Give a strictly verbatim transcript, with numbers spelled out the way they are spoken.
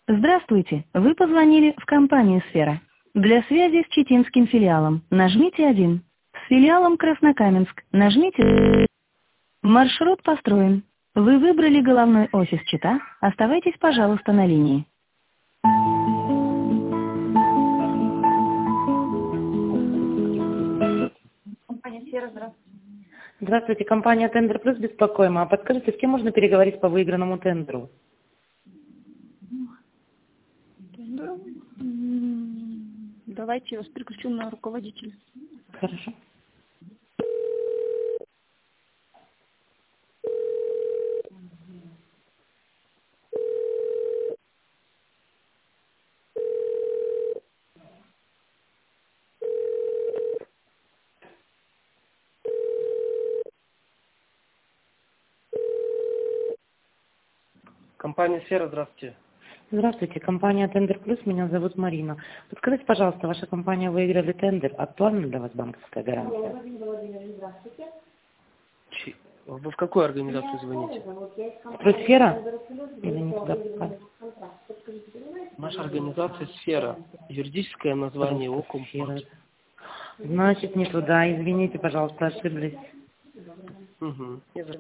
Здравствуйте, вы позвонили в компанию «Сфера». Для связи с читинским филиалом нажмите один. С филиалом Краснокаменск нажмите. Маршрут построен. Вы выбрали головной офис Чита. Оставайтесь, пожалуйста, на линии. Компания «Сфера», здравствуйте. Здравствуйте, компания «Тендер Плюс» беспокоима. А подскажите, с кем можно переговорить по выигранному тендеру? Да. М, Давайте я вас переключу на руководителя. Хорошо. Компания «Сфера», здравствуйте. Здравствуйте, компания «Тендер Плюс», меня зовут Марина. Подскажите, пожалуйста, ваша компания выиграли тендер. Актуальна для вас банковская гарантия? Чи- Вы в какую организацию звоните? Стройсфера? Или не туда попали? Наша организация «Сфера». Юридическое название Сфера. «Окумпорт». Значит, не туда. Извините, пожалуйста, ошиблись. Угу. Не за